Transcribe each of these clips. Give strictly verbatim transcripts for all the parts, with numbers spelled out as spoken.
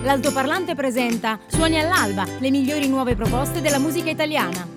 l'altoparlante presenta Suoni all'alba, le migliori nuove proposte della musica italiana.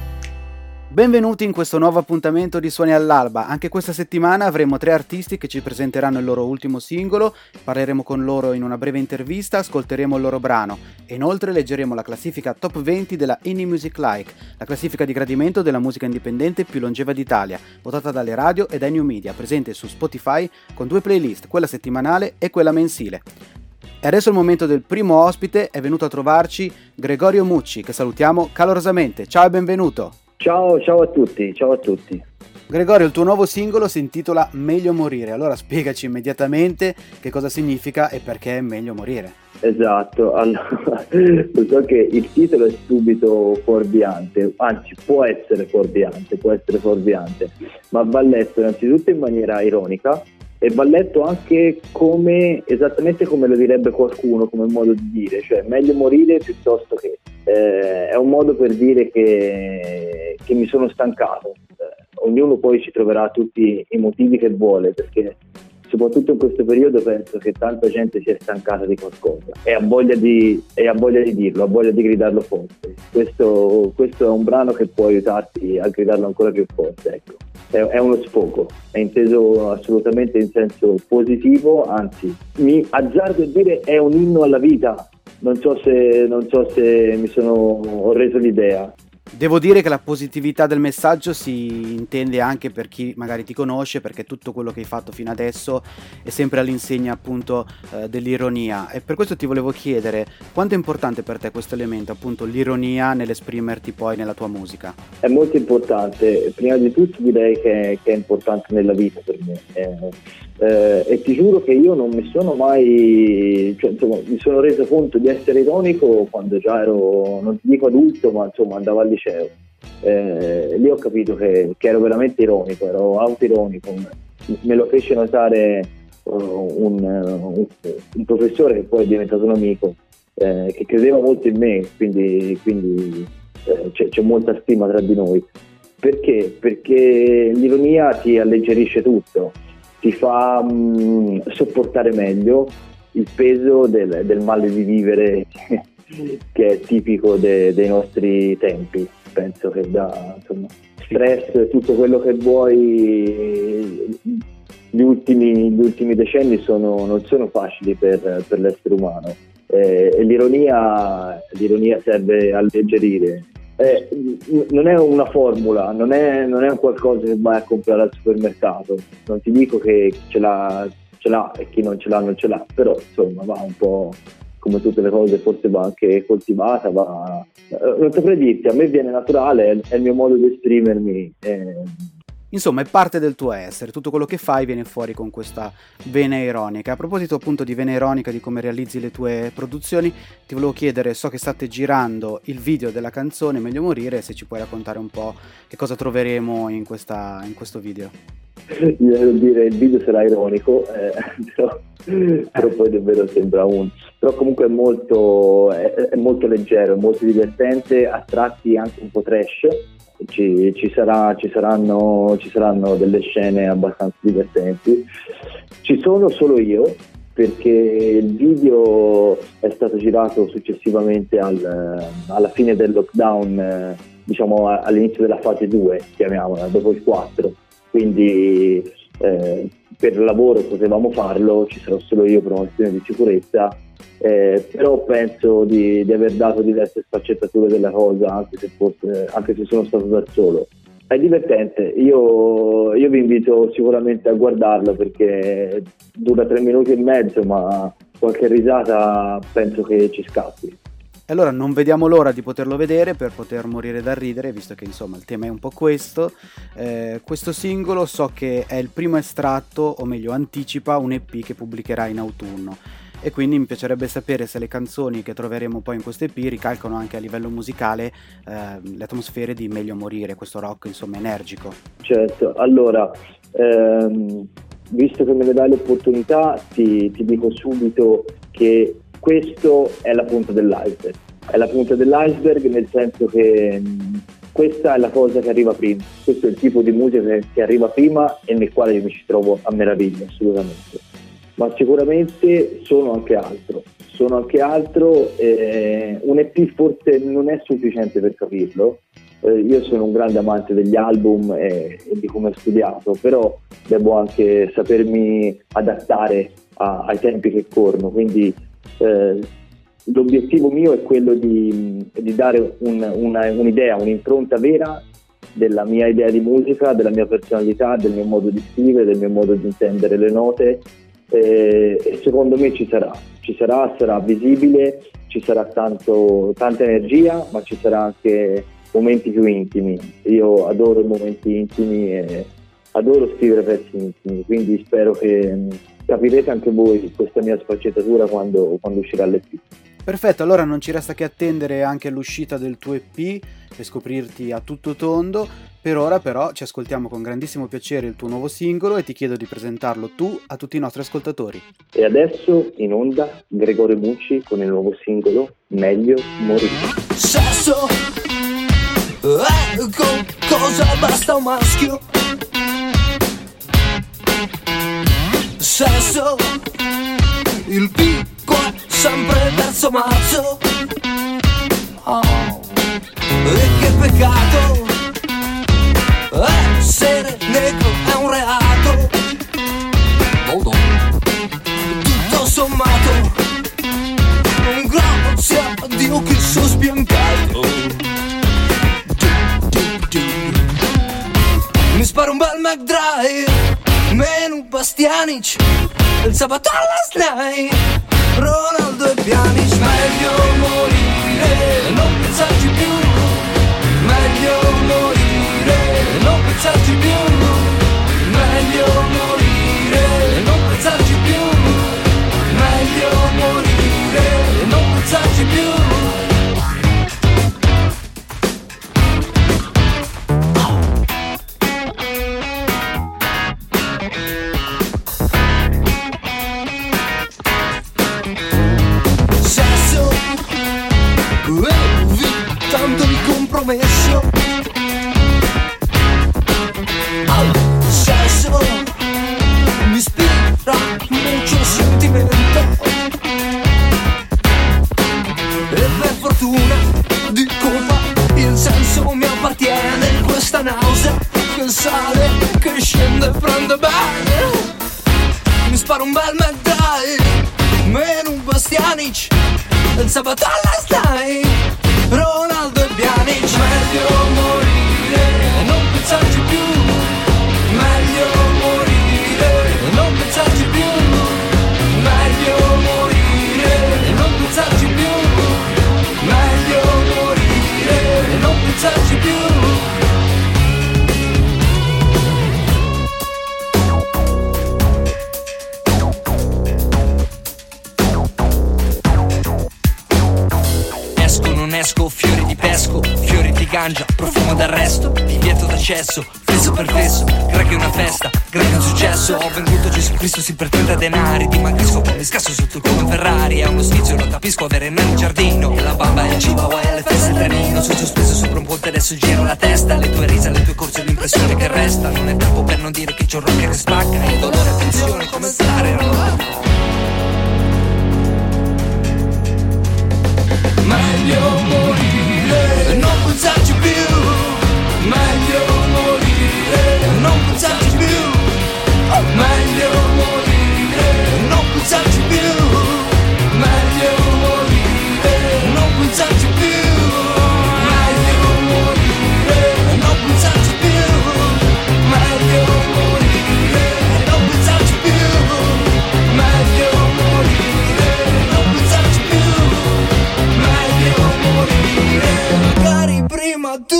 Benvenuti in questo nuovo appuntamento di Suoni all'alba. Anche questa settimana avremo tre artisti che ci presenteranno il loro ultimo singolo, parleremo con loro in una breve intervista, ascolteremo il loro brano e inoltre leggeremo la classifica top venti della Indie Music Like, la classifica di gradimento della musica indipendente più longeva d'Italia, votata dalle radio e dai new media, presente su Spotify con due playlist, quella settimanale e quella mensile. E adesso è il momento del primo ospite, è venuto a trovarci Gregorio Mucci, che salutiamo calorosamente. Ciao e benvenuto! Ciao, ciao a tutti, ciao a tutti. Gregorio, il tuo nuovo singolo si intitola Meglio morire, allora spiegaci immediatamente che cosa significa e perché è meglio morire. Esatto, allora, so che il titolo è subito fuorviante, anzi può essere fuorviante, può essere fuorviante, ma va letto innanzitutto in maniera ironica e va letto anche come, esattamente come lo direbbe qualcuno, come modo di dire, cioè meglio morire piuttosto che. Eh, è un modo per dire che, che mi sono stancato. Eh, ognuno poi ci troverà tutti i motivi che vuole, perché soprattutto in questo periodo penso che tanta gente si è stancata di qualcosa e ha voglia di, e ha voglia di dirlo, ha voglia di gridarlo forte. Questo, questo è un brano che può aiutarti a gridarlo ancora più forte, ecco. È, è uno sfogo, è inteso assolutamente in senso positivo, anzi mi azzardo a dire è un inno alla vita. Non so se non so se mi sono ho reso l'idea. Devo dire che la positività del messaggio si intende anche per chi magari ti conosce, perché tutto quello che hai fatto fino adesso è sempre all'insegna appunto eh, dell'ironia, e per questo ti volevo chiedere quanto è importante per te questo elemento, appunto l'ironia nell'esprimerti poi nella tua musica. È molto importante, prima di tutto direi che, che è importante nella vita per me. Eh, Eh, e ti giuro che io non mi sono mai, cioè, insomma, mi sono reso conto di essere ironico quando già ero, non ti dico adulto, ma insomma andavo al liceo. Eh, lì ho capito che, che ero veramente ironico, ero autoironico. Me lo fece notare uh, un, un, un professore che poi è diventato un amico, eh, che credeva molto in me, quindi, quindi eh, c'è, c'è molta stima tra di noi. Perché? Perché l'ironia ti alleggerisce tutto. Ti fa mh, sopportare meglio il peso del, del male di vivere che è tipico de, dei nostri tempi. Penso che da insomma, stress, tutto quello che vuoi, gli ultimi, gli ultimi decenni sono, non sono facili per, per l'essere umano, eh, e l'ironia, l'ironia serve a alleggerire. Eh, non è una formula, non è, non è un qualcosa che vai a comprare al supermercato, non ti dico che ce l'ha, ce l'ha e chi non ce l'ha non ce l'ha, però insomma va un po' come tutte le cose, forse va anche coltivata, va, eh, non saprei dirti, a me viene naturale, è, è il mio modo di esprimermi. Eh. Insomma, è parte del tuo essere, tutto quello che fai viene fuori con questa vena ironica. A proposito appunto di vena ironica, di come realizzi le tue produzioni, ti volevo chiedere, so che state girando il video della canzone Meglio morire, se ci puoi raccontare un po' che cosa troveremo in, questa, in questo video. Io devo dire, il video sarà ironico, eh, però, però poi davvero sembra un... però comunque è molto, è, è molto leggero, è molto divertente, a tratti anche un po' trash. Ci, ci, sarà, ci, saranno, ci saranno delle scene abbastanza divertenti. Ci sono solo io, perché il video è stato girato successivamente al, alla fine del lockdown, diciamo all'inizio della fase due, chiamiamola, dopo il quattro, quindi eh, per lavoro potevamo farlo, ci sarò solo io per una questione di sicurezza. Eh, però penso di, di aver dato diverse sfaccettature della cosa, anche se, forse, anche se sono stato da solo. È divertente, io, io vi invito sicuramente a guardarlo perché dura tre minuti e mezzo, ma qualche risata penso che ci scappi. Allora non vediamo l'ora di poterlo vedere per poter morire dal ridere, visto che insomma il tema è un po' questo. Eh, questo singolo so che è il primo estratto, o meglio anticipa un E P che pubblicherà in autunno. E quindi mi piacerebbe sapere se le canzoni che troveremo poi in questo E P ricalcano anche a livello musicale eh, le atmosfere di Meglio morire, questo rock insomma energico. Certo, allora ehm, visto che me ne dai l'opportunità ti, ti dico subito che questo è la punta dell'iceberg, è la punta dell'iceberg nel senso che mh, questa è la cosa che arriva prima, questo è il tipo di musica che, che arriva prima e nel quale io mi ci trovo a meraviglia assolutamente. Ma sicuramente sono anche altro, sono anche altro. Eh, un E P forse non è sufficiente per capirlo. Eh, io sono un grande amante degli album e, e di come ho studiato, però devo anche sapermi adattare a, ai tempi che corrono, quindi eh, l'obiettivo mio è quello di, di dare un, una, un'idea, un'impronta vera della mia idea di musica, della mia personalità, del mio modo di scrivere, del mio modo di intendere le note, e, e secondo me ci sarà, ci sarà, sarà visibile, ci sarà tanto, tanta energia, ma ci sarà anche momenti più intimi. Io adoro i momenti intimi e adoro scrivere pezzi intimi, quindi spero che capirete anche voi questa mia sfaccettatura quando, quando uscirà l'E P. Perfetto, allora non ci resta che attendere anche l'uscita del tuo E P e scoprirti a tutto tondo. Per ora però ci ascoltiamo con grandissimo piacere il tuo nuovo singolo e ti chiedo di presentarlo tu a tutti i nostri ascoltatori. E adesso in onda Gregorio Mucci con il nuovo singolo Meglio morire. Sesso, ecco cosa basta un maschio. Sesso, il picco è sempre verso marzo. Oh, e che peccato, essere negro è un reato. Tutto sommato, grazie a Dio che sono sbiancato. Mi sparo un bel McDrive, Menu Bastianic, il sabato alla Snai, Ronaldo e Pjanic. Meglio morire, non pensarci più. Meglio morire, non pensarci più. Meglio morire, non pensarci più. Meglio morire, non pensarci più. Evitando il compromesso. Al sesso mi ispira mucho sentimento e per fortuna di colpa il senso mi appartiene. Questa nausea che sale, che scende e prende bene. Mi sparo un bel McDrive, Menu Bastianic, il sabato alla Snai, Ronaldo e Pjanic. Meglio morire, non pensarci più. Meglio morire, non pensarci più. Meglio morire, non pensarci più. Meglio morire, non pensarci più. Esco, fiori di pesco, fiori di ganja, profumo d'arresto, divieto d'accesso, fesso per fesso, greco è una festa, greco è un successo. Ho venduto Gesù Cristo sì per trenta denari, ti manca il scopo, mi scasso sotto il come Ferrari. È uno sfizio, non capisco avere nel giardino, e la bamba è il chihuahua e alle feste il trenino. Sono sospeso sopra un ponte, adesso giro la testa, le tue risa, le tue corse, l'impressione che resta. Non è tempo per non dire che c'è un rock che spacca, il dolore e tensione come stare a meglio morire, non pensarci più. Meglio morire, non pensarci più. Meglio morire, non pensarci più. Meglio morire, non pensarci più. Meglio morire, non pensarci più. Meglio morire, non pensarci più. Meglio morire, non pensarci più. Meglio morire, magari prima tu.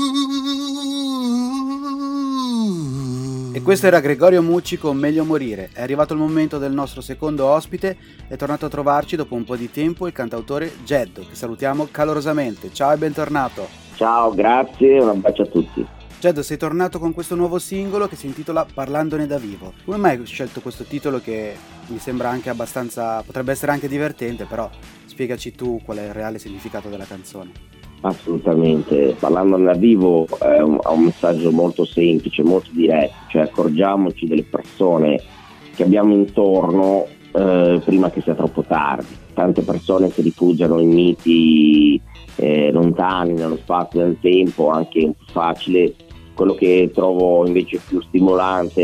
E questo era Gregorio Mucci con Meglio morire. È arrivato il momento del nostro secondo ospite. È tornato a trovarci dopo un po' di tempo il cantautore Geddo, che salutiamo calorosamente. Ciao e bentornato. Ciao, grazie, un abbraccio a tutti. Geddo, sei tornato con questo nuovo singolo che si intitola Parlandone da vivo. Come mai hai scelto questo titolo che mi sembra anche abbastanza, potrebbe essere anche divertente, però spiegaci tu qual è il reale significato della canzone. Assolutamente, Parlandone da vivo è un, ha un messaggio molto semplice, molto diretto, cioè accorgiamoci delle persone che abbiamo intorno eh, prima che sia troppo tardi. Tante persone si rifugiano in miti eh, lontani nello spazio e nel tempo, anche un po' facile. Quello che trovo invece più stimolante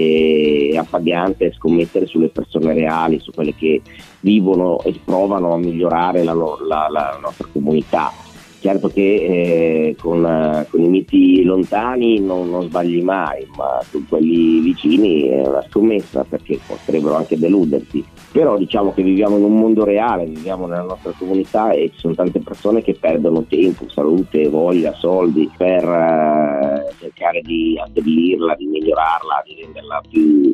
e appagante è scommettere sulle persone reali, su quelle che vivono e provano a migliorare la, la, la nostra comunità. Certo che eh, con, eh, con i miti lontani non, non sbagli mai, ma su quelli vicini è una scommessa, perché potrebbero anche deluderti. Però diciamo che viviamo in un mondo reale, viviamo nella nostra comunità e ci sono tante persone che perdono tempo, salute, voglia, soldi per eh, cercare di abbellirla, di migliorarla, di renderla più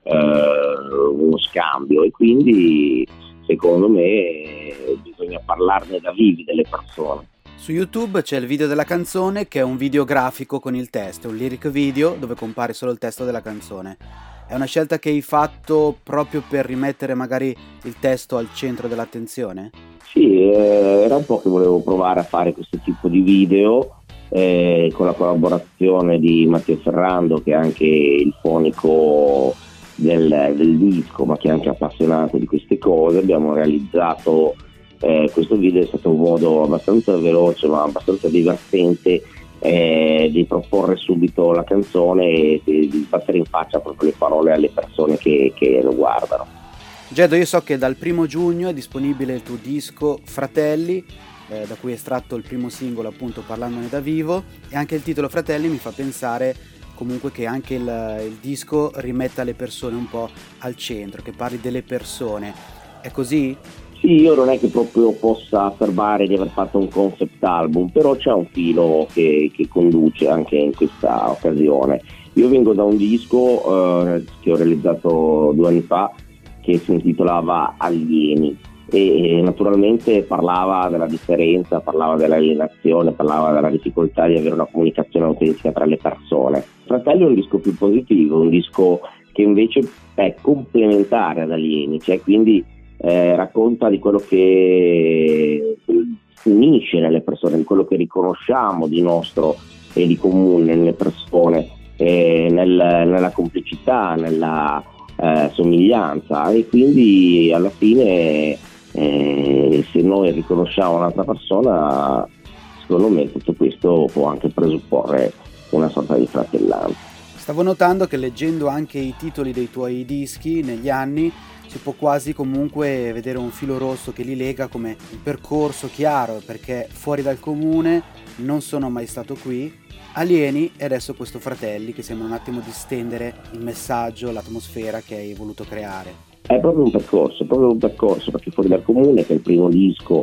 eh, uno scambio, e quindi secondo me bisogna parlarne da vivi delle persone. Su YouTube c'è il video della canzone, che è un video grafico con il testo, un lyric video dove compare solo il testo della canzone. È una scelta che hai fatto proprio per rimettere magari il testo al centro dell'attenzione? Sì, eh, era un po' che volevo provare a fare questo tipo di video eh, con la collaborazione di Matteo Ferrando, che è anche il fonico del, del disco, ma che è anche appassionato di queste cose. Abbiamo realizzato Eh, questo video, è stato un modo abbastanza veloce ma abbastanza divertente eh, di proporre subito la canzone e di, di battere in faccia proprio le parole alle persone che, che lo guardano. Gedo, io so che dal primo giugno è disponibile il tuo disco Fratelli, eh, da cui è estratto il primo singolo, appunto, Parlandone da vivo, e anche il titolo Fratelli mi fa pensare comunque che anche il, il disco rimetta le persone un po' al centro, che parli delle persone. È così? Sì, io non è che proprio possa affermare di aver fatto un concept album, però c'è un filo che, che conduce anche in questa occasione. Io vengo da un disco eh, che ho realizzato due anni fa, che si intitolava Alieni, e naturalmente parlava della differenza, parlava dell'alienazione, parlava della difficoltà di avere una comunicazione autentica tra le persone. Fratelli è un disco più positivo, un disco che invece è complementare ad Alieni, cioè quindi Eh, racconta di quello che unisce nelle persone, di quello che riconosciamo di nostro e di comune nelle persone, eh, nel, nella complicità, nella eh, somiglianza, e quindi alla fine eh, se noi riconosciamo un'altra persona, secondo me tutto questo può anche presupporre una sorta di fratellanza. Stavo notando che leggendo anche i titoli dei tuoi dischi negli anni si può quasi comunque vedere un filo rosso che li lega, come un percorso chiaro, perché Fuori dal comune, Non sono mai stato qui, Alieni e adesso questo Fratelli, che sembra un attimo distendere il messaggio, l'atmosfera che hai voluto creare. È proprio un percorso, è proprio un percorso, perché Fuori dal comune, che è il primo disco,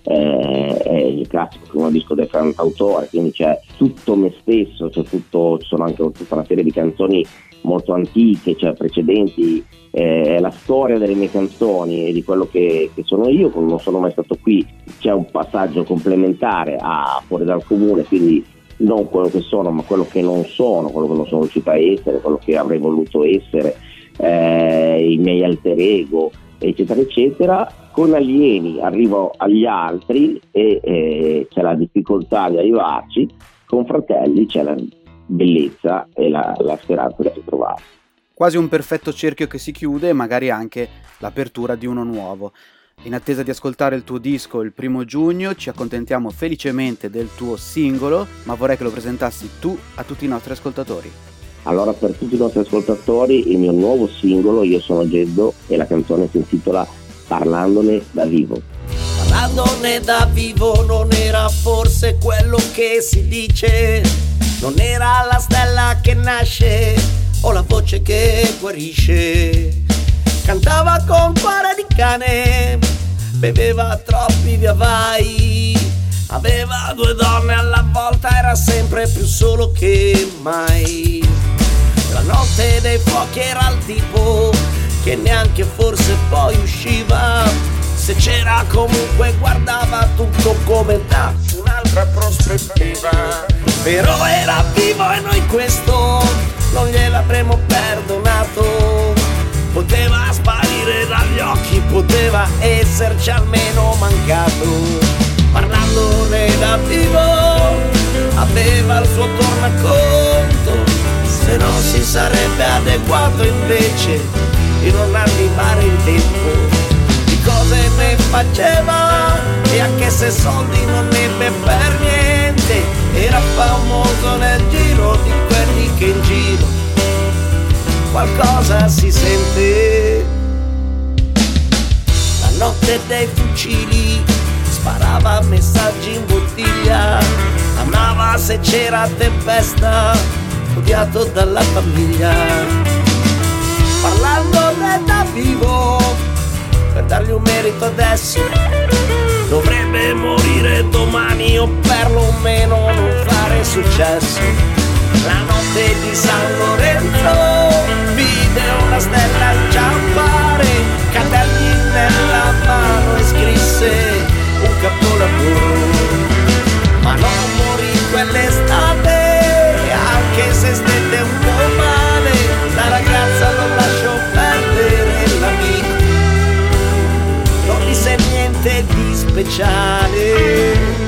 eh, è il classico primo disco del cantautore, quindi c'è tutto me stesso, c'è tutto, ci sono anche tutta una serie di canzoni molto antiche, cioè precedenti, è eh, la storia delle mie canzoni e di quello che, che sono io. Non sono mai stato qui, c'è un passaggio complementare a Fuori dal comune, quindi non quello che sono ma quello che non sono, quello che non sono riuscito a essere, quello che avrei voluto essere, eh, i miei alter ego, eccetera eccetera. Con Alieni arrivo agli altri e eh, c'è la difficoltà di arrivarci, con Fratelli c'è la bellezza e la, la speranza di ritrovare. Quasi un perfetto cerchio che si chiude, e magari anche l'apertura di uno nuovo. In attesa di ascoltare il tuo disco il primo giugno, ci accontentiamo felicemente del tuo singolo, ma vorrei che lo presentassi tu a tutti i nostri ascoltatori. Allora, per tutti i nostri ascoltatori, il mio nuovo singolo, Io sono Geddo, e la canzone si intitola Parlandone da vivo. Parlandone da vivo non era forse quello che si dice, non era la stella che nasce o la voce che guarisce. Cantava con cuore di cane, beveva troppi via vai, aveva due donne alla volta, era sempre più solo che mai. La notte dei fuochi era il tipo che neanche forse poi usciva, se c'era comunque guardava tutto come da un'altra prospettiva. Però era vivo e noi questo non gliel'avremmo perdonato. Poteva sparire dagli occhi, poteva esserci almeno mancato. Parlandone da vivo aveva il suo tornaconto, se no si sarebbe adeguato invece di non arrivare in tempo, di cose ne faceva e anche se soldi non ebbe per niente, era famoso nel giro di quelli che in giro qualcosa si sente. La notte dei fucili sparava messaggi in bottiglia, amava se c'era tempesta, odiato dalla famiglia. Parlandone da vivo, per dargli un merito adesso, dovrebbe morire domani o perlomeno non fare successo. La notte di San Lorenzo vide una stella inciampare, caderni nella mano e scrisse un capolavoro. Ma non morì quell'estate, anche se stette un po' male, la ragazza lo lasciò perdere, l'amico non disse niente di speciale.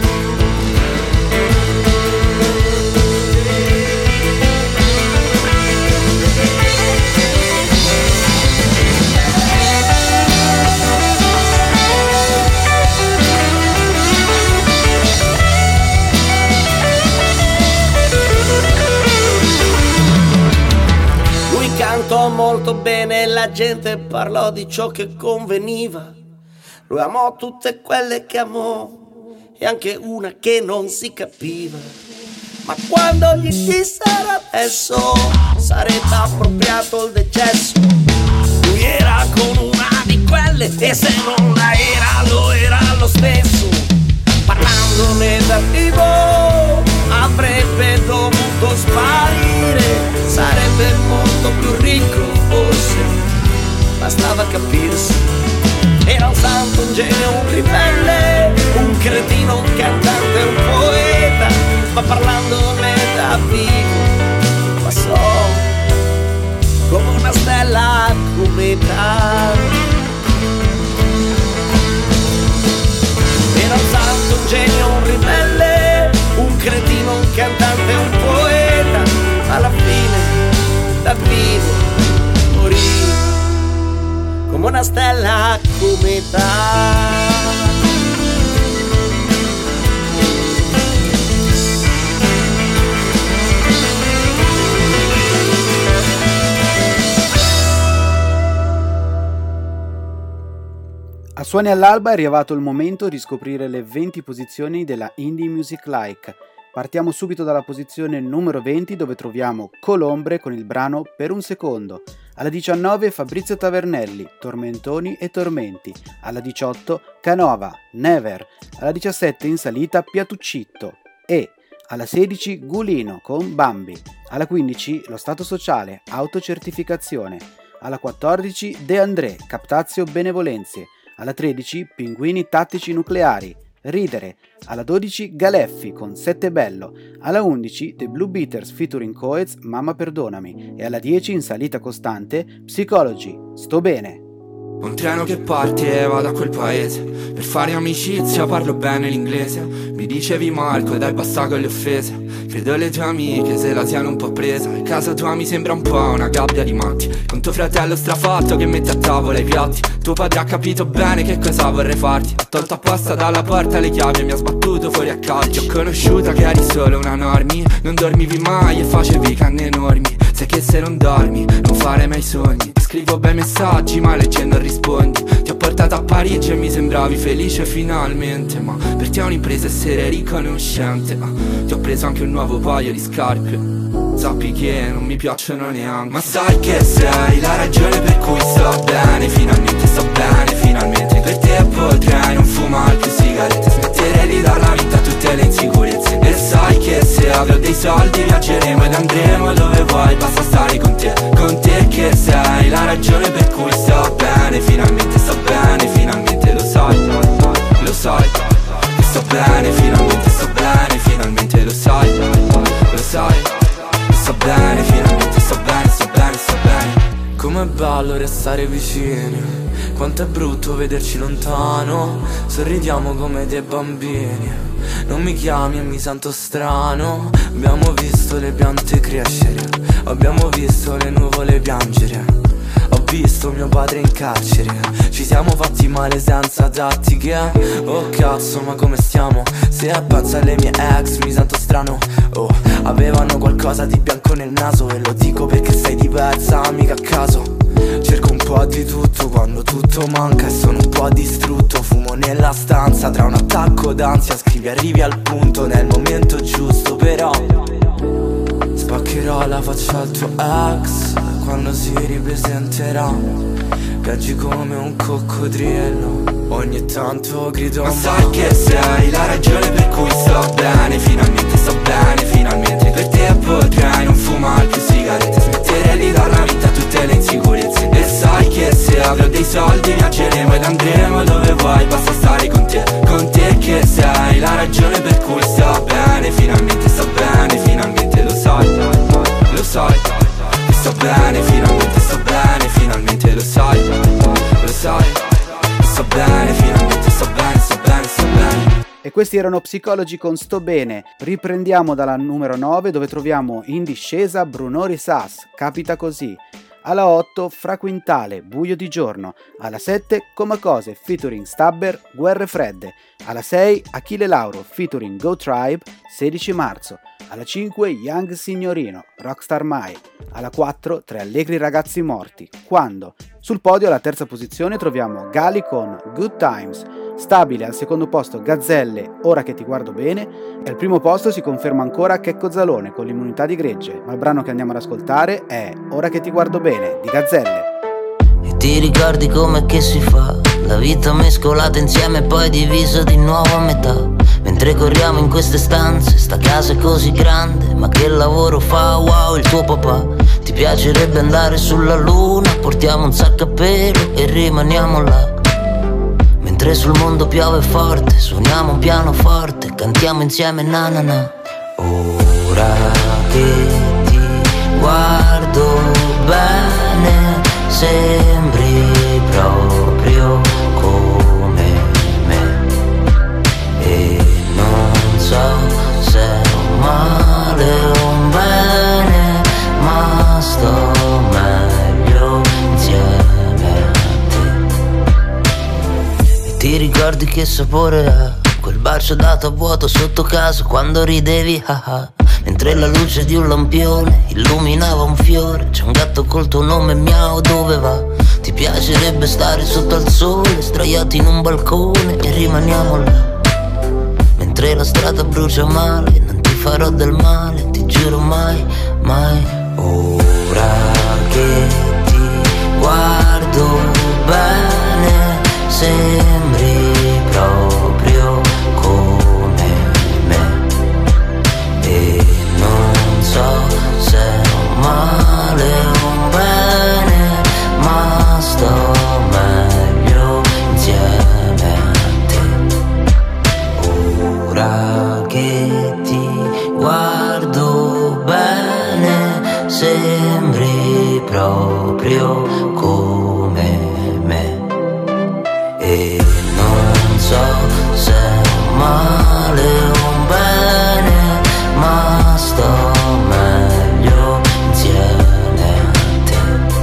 Cantò molto bene, la gente parlò di ciò che conveniva. Lui amò tutte quelle che amò e anche una che non si capiva. Ma quando gli dissero adesso sarebbe appropriato il decesso, lui era con una di quelle e se non la era lo era lo stesso. Parlandone da vivo avrebbe dovuto sparire, sarebbe molto più ricco forse, bastava capirsi. Era un santo, un genio, un ribelle, un cretino, un cantante, un poeta, ma parlandone da vivo passò come una stella a cometa. Era un santo, un genio, un ribelle, un cretino, un cantante, un poeta, alla fine da vivo morì come una stella a cometa. A Suoni all'Alba è arrivato il momento di scoprire le venti posizioni della Indie Music Like. Partiamo subito dalla posizione numero venti, dove troviamo Colombre con il brano Per un secondo. Alla diciannove Fabrizio Tavernelli, Tormentoni e Tormenti. Alla diciotto Canova, Never. Alla diciassette in salita Piatuccitto e alla sedici Gulino con Bambi. Alla quindici Lo Stato Sociale, Autocertificazione. Alla quattordici De André, Captazio Benevolenzie. Alla tredici Pinguini Tattici Nucleari, Ridere. Alla dodici Galeffi con Sette Bello. Alla undici The Blue Beaters featuring Coez, Mamma Perdonami. E alla dieci in salita costante Psychology, Sto Bene. Un treno che parte e va da quel paese, per fare amicizia parlo bene l'inglese. Mi dicevi Marco dai basta con le offese, credo le tue amiche se la siano un po' presa. E casa tua mi sembra un po' una gabbia di matti, con tuo fratello strafatto che mette a tavola i piatti. Tuo padre ha capito bene che cosa vorrei farti, ha tolto apposta dalla porta le chiavi e mi ha sbattuto fuori a calci. Ho conosciuta che eri solo una normi, non dormivi mai e facevi canne enormi. Sai che se non dormi non fare mai sogni, scrivo bei messaggi ma leggendo rispondi. Ti ho portato a Parigi e mi sembravi felice finalmente, ma per te è un'impresa essere riconoscente. ah, Ti ho preso anche un nuovo paio di scarpe, sappi che non mi piacciono neanche. Ma sai che sei la ragione per cui sto bene, finalmente sto bene, finalmente per te potrei non fumare più sigarette, smettere di dar la vita a tutte le insicurezze. E sai che se avrò dei soldi viaggeremo ed andremo dove vuoi, basta stare con te, con te che sei la ragione per cui sto bene, finalmente sto bene, finalmente lo sai, lo sai, che sto bene, finalmente sto bene, finalmente lo sai, lo sai, sto bene, finalmente sto bene, sto bene, sto bene. Com'è bello restare vicini, quanto è brutto vederci lontano, sorridiamo come dei bambini. Non mi chiami e mi sento strano, abbiamo visto le piante crescere, abbiamo visto le nuvole piangere. Ho visto mio padre in carcere, ci siamo fatti male senza tattiche. Oh cazzo, ma come stiamo? Se penso alle mie ex mi sento strano. Oh, avevano qualcosa di bianco nel naso, e lo dico perché sei diversa, mica a caso. Cerco un po' di tutto quando tutto manca e sono un po' distrutto. Fumo nella stanza tra un attacco d'ansia, scrivi arrivi al punto nel momento giusto. Però spaccherò la faccia al tuo ex quando si ripresenterà. Piangi come un coccodrillo, ogni tanto grido. Ma sai che sei la ragione per cui sto bene, finalmente sto bene, finalmente per te potrei non fumare più sigarette, smettere di dar la vita a tutte le insicurezze. E sai che se avrò dei soldi viaggeremo ed andremo dove vuoi, basta stare con te, con te che sei la ragione per cui sto bene, finalmente sto bene, finalmente lo sai, lo sai, che sto bene, finalmente sto bene, finalmente lo sai, lo sai, sto bene, finalmente sto bene, sto bene, sto bene. E questi erano Psicologi con Sto Bene. Riprendiamo dalla numero nove, dove troviamo in discesa Bruno Risas, Capita Così. Alla otto Fra Quintale, Buio di Giorno. Alla sette Come Cose featuring Stabber, Guerre Fredde. Alla sei Achille Lauro featuring Go Tribe, sedici marzo. Alla cinque Young Signorino, Rockstar Mai. Alla quattro Tre Allegri Ragazzi Morti, Quando. Sul podio alla terza posizione troviamo Gali con Good Times. Stabile al secondo posto Gazzelle, Ora che ti guardo bene, e al primo posto si conferma ancora Checco Zalone con l'immunità di gregge, ma il brano che andiamo ad ascoltare è Ora che ti guardo bene di Gazzelle. E ti ricordi com'è che si fa? La vita mescolata insieme e poi divisa di nuovo a metà. Mentre corriamo in queste stanze, sta casa è così grande, ma che lavoro fa? Wow, il tuo papà. Ti piacerebbe andare sulla luna, portiamo un sacco a pelo e rimaniamo là. Mentre sul mondo piove forte, suoniamo un pianoforte, cantiamo insieme na na na. Ora che ti guardo bene, sembri proprio come me. E non so se è un male o un bene, ma sto meglio insieme a te. E ti ricordi che sapore ha quel bacio dato a vuoto sotto casa quando ridevi, ah ah. Mentre la luce di un lampione illuminava un fiore, c'è un gatto col tuo nome, miau, dove va? Ti piacerebbe stare sotto al sole, sdraiati in un balcone e rimaniamo là. Mentre la strada brucia male, non ti farò del male, ti giuro mai, mai. Ora che ti guardo bene, sembri proprio come me. E non so se è un male o un bene, ma sto meglio insieme a te. Ora che ti guardo bene, sembri proprio come me. E non so se è un male o un bene, ma sto meglio insieme a te.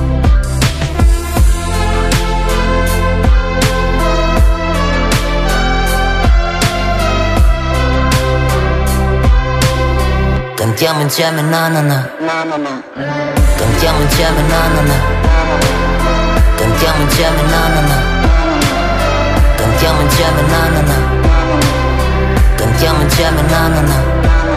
Cantiamo insieme na na na, cantiamo insieme na na na, cantiamo insieme na na na, cantiamo insieme na na na, cantiamo insieme na na na.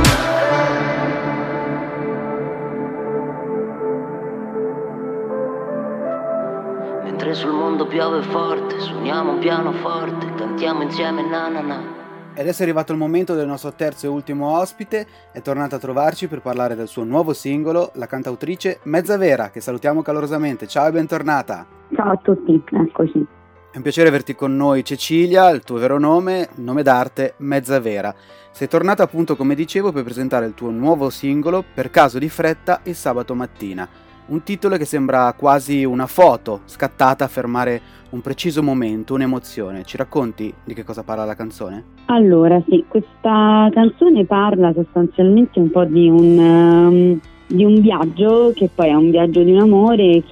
Mentre sul mondo piove forte, suoniamo un pianoforte, cantiamo insieme na na na. E adesso è arrivato il momento del nostro terzo e ultimo ospite. È tornata a trovarci per parlare del suo nuovo singolo, la cantautrice Mezzavera, che salutiamo calorosamente. Ciao e bentornata. Ciao a tutti, eccoci. È un piacere averti con noi, Cecilia, il tuo vero nome, nome d'arte Mezzavera. Sei tornata appunto, come dicevo, per presentare il tuo nuovo singolo, Per caso di fretta, il sabato mattina. Un titolo che sembra quasi una foto scattata a fermare un preciso momento, un'emozione. Ci racconti di che cosa parla la canzone? Allora, sì, questa canzone parla sostanzialmente un po' di un, um, di un viaggio che poi è un viaggio di un amore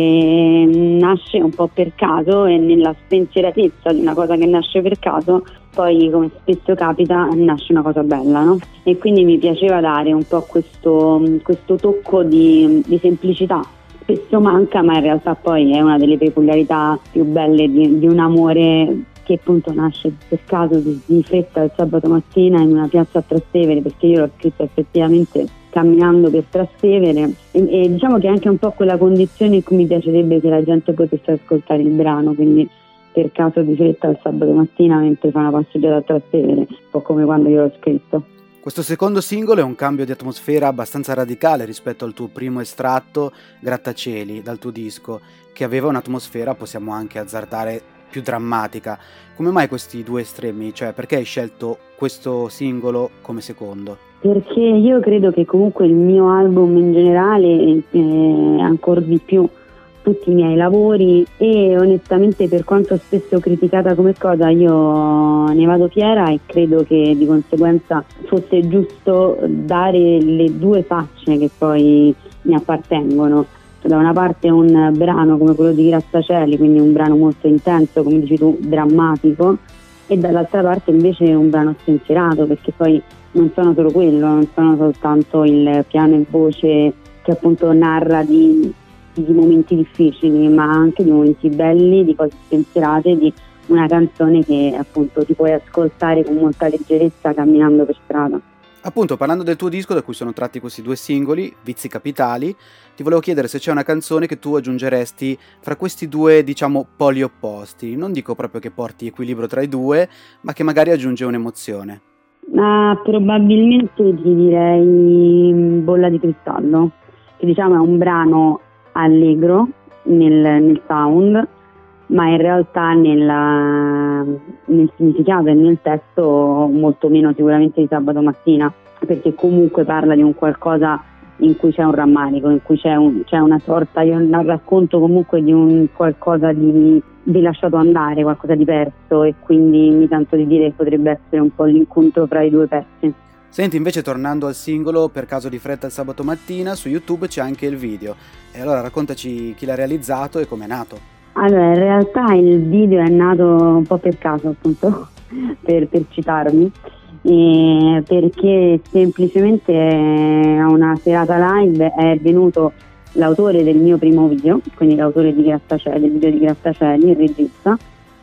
che nasce un po' per caso, e nella spensieratezza di una cosa che nasce per caso poi, come spesso capita, nasce una cosa bella, no? E quindi mi piaceva dare un po' questo, questo tocco di, di semplicità. Spesso manca, ma in realtà poi è una delle peculiarità più belle di, di un amore che appunto nasce per caso di, di fretta il sabato mattina in una piazza a Trastevere, perché io l'ho scritto effettivamente camminando per Trastevere, e, e diciamo che è anche un po' quella condizione in cui mi piacerebbe che la gente potesse ascoltare il brano, quindi per caso di fretta il sabato mattina mentre fa una passeggiata a Trastevere, un po' come quando io l'ho scritto. Questo secondo singolo è un cambio di atmosfera abbastanza radicale rispetto al tuo primo estratto, Grattacieli, dal tuo disco, che aveva un'atmosfera, possiamo anche azzardare, più drammatica. Come mai questi due estremi? Cioè, perché hai scelto questo singolo come secondo? Perché io credo che comunque il mio album in generale, eh, ancora di più tutti i miei lavori, e onestamente per quanto spesso criticata come cosa, io ne vado fiera e credo che di conseguenza fosse giusto dare le due facce che poi mi appartengono. Da una parte un brano come quello di Grattacieli, quindi un brano molto intenso, come dici tu, drammatico, e dall'altra parte invece un brano spensierato, perché poi non sono solo quello, non sono soltanto il piano e voce che appunto narra di, di momenti difficili, ma anche di momenti belli, di cose spensierate, di una canzone che appunto ti puoi ascoltare con molta leggerezza camminando per strada. Appunto, parlando del tuo disco da cui sono tratti questi due singoli, Vizi Capitali, ti volevo chiedere se c'è una canzone che tu aggiungeresti fra questi due, diciamo, poli opposti. Non dico proprio che porti equilibrio tra i due, ma che magari aggiunge un'emozione. Ma probabilmente ti direi Bolla di cristallo, che diciamo è un brano allegro nel, nel sound, ma in realtà nella, nel significato e nel testo molto meno sicuramente di Sabato Mattina, perché comunque parla di un qualcosa in cui c'è un rammarico, in cui c'è, un, c'è una sorta, io racconto comunque di un qualcosa di, di lasciato andare, qualcosa di perso, e quindi mi sento di dire che potrebbe essere un po' l'incontro fra i due pezzi. Senti, invece, tornando al singolo Per caso di fretta il sabato mattina, su YouTube c'è anche il video, e allora raccontaci chi l'ha realizzato e com'è nato. Allora, in realtà il video è nato un po' per caso, appunto, per, per citarmi, eh, perché semplicemente a una serata live è venuto l'autore del mio primo video, quindi l'autore di Grattacieli, del video di Grattacieli, il regista,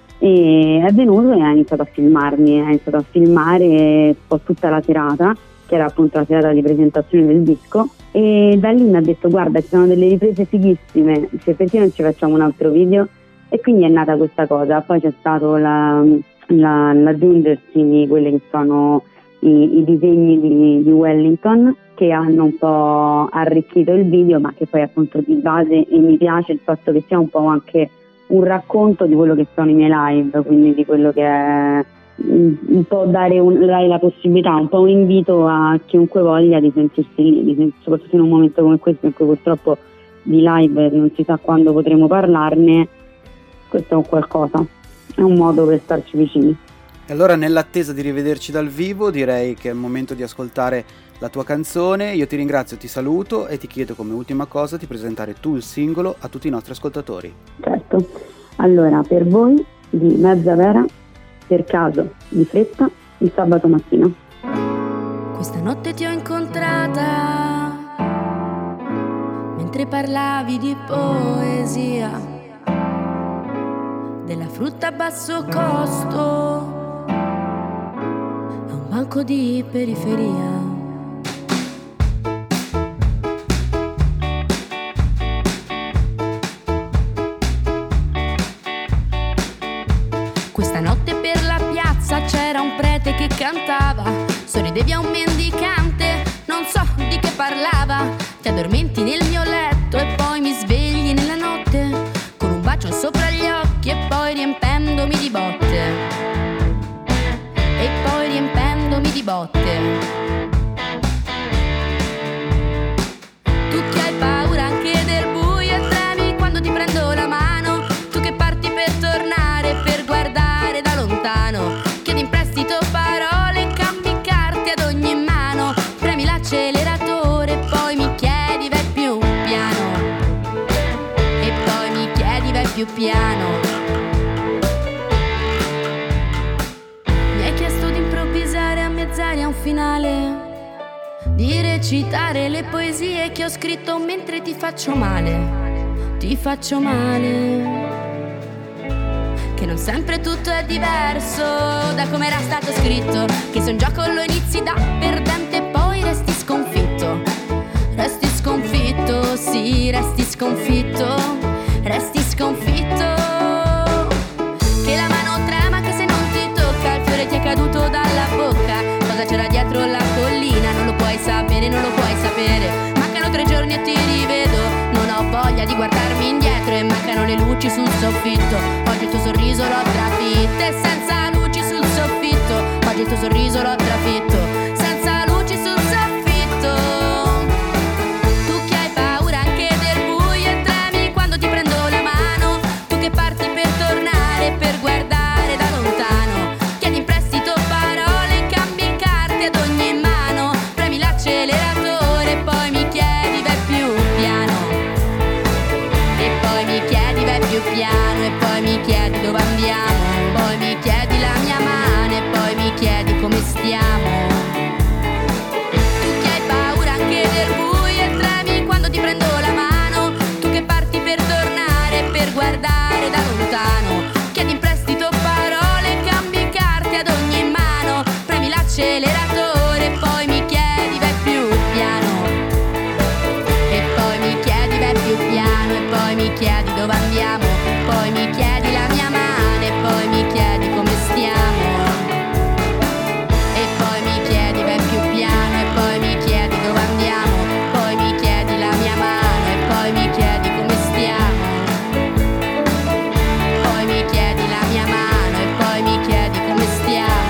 e è venuto e ha iniziato a filmarmi, ha iniziato a filmare un po' tutta la serata, che era appunto la serata di presentazione del disco, e da lì mi ha detto: guarda, ci sono delle riprese fighissime, cioè, perché non ci facciamo un altro video? E quindi è nata questa cosa. Poi c'è stato la, la, l'aggiungersi di quelli che sono i, i disegni di, di Wellington, che hanno un po' arricchito il video, ma che poi appunto di base, e mi piace il fatto che sia un po' anche un racconto di quello che sono i miei live, quindi di quello che è un po' dare, un, dare la possibilità, un po' un invito a chiunque voglia di sentirsi lì, di sent- soprattutto in un momento come questo in cui purtroppo di live non si sa quando potremo parlarne. Questo è un qualcosa, è un modo per starci vicini. E allora, nell'attesa di rivederci dal vivo, direi che è il momento di ascoltare la tua canzone. Io ti ringrazio, ti saluto e ti chiedo come ultima cosa di presentare tu il singolo a tutti i nostri ascoltatori. Certo, allora per voi di Mezza Vera, Per caso di fretta il sabato mattina. Questa notte ti ho incontrata mentre parlavi di poesia, della frutta a basso costo a un banco di periferia. Questa notte per la piazza c'era un prete che cantava, sorridevi a un mendicante, non so di che parlava. Ti addormenti nel mio letto e poi mi svegli nella notte con un bacio sopra gli occhi e poi riempendomi di botte, e poi riempendomi di botte. Tu che hai paura anche del buio e tremi quando ti prendo la mano, tu che parti per tornare, per guardare da lontano, chiedi in prestito parole, cambi carte ad ogni mano, premi l'acceleratore, poi mi chiedi piano. Mi hai chiesto di improvvisare a mezz'aria un finale, di recitare le poesie che ho scritto mentre ti faccio male, ti faccio male. Che non sempre tutto è diverso da come era stato scritto, che se un gioco lo inizi da perdente poi resti sconfitto, resti sconfitto, sì, resti sconfitto, resti sconfitto. Che la mano trema, che se non ti tocca il fiore ti è caduto dalla bocca. Cosa c'era dietro la collina non lo puoi sapere, non lo puoi sapere. Mancano tre giorni e ti rivedo, non ho voglia di guardarmi indietro e mancano le luci sul soffitto. Oggi il tuo sorriso l'ho trafitto e senza luci sul soffitto. Oggi il tuo sorriso l'ho trafitto senza luci sul soffitto. Tu che hai paura anche del buio e tremi quando ti prendo la mano, tu che parti per tornare, per guardare da lontano, chiedi in prestito parole, cambi carte ad ogni mano, premi l'acceleratore e poi mi chiedi vai più piano, e poi mi chiedi vai più piano, e poi mi chiedi dove andiamo, poi mi chiedi la mia mano e poi mi chiedi come stiamo. Tu che hai paura anche del buio e tremi quando ti prendo la mano, tu che parti per tornare, per guardare da lontano, chiedi in prestito parole, cambi carte ad ogni mano, premi l'acceleratore e poi mi chiedi vai più piano, e poi mi chiedi vai più piano, e poi mi chiedi dove andiamo, poi mi chiedi la mia mano e poi mi chiedi come stiamo, e poi mi chiedi vai più piano, e poi mi chiedi dove andiamo, poi mi chiedi la mia mano e poi mi chiedi come stiamo, poi mi chiedi la mia mano e poi mi chiedi come stiamo.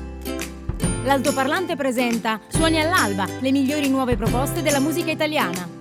L'altoparlante presenta Suoni all'alba, le migliori nuove proposte della musica italiana.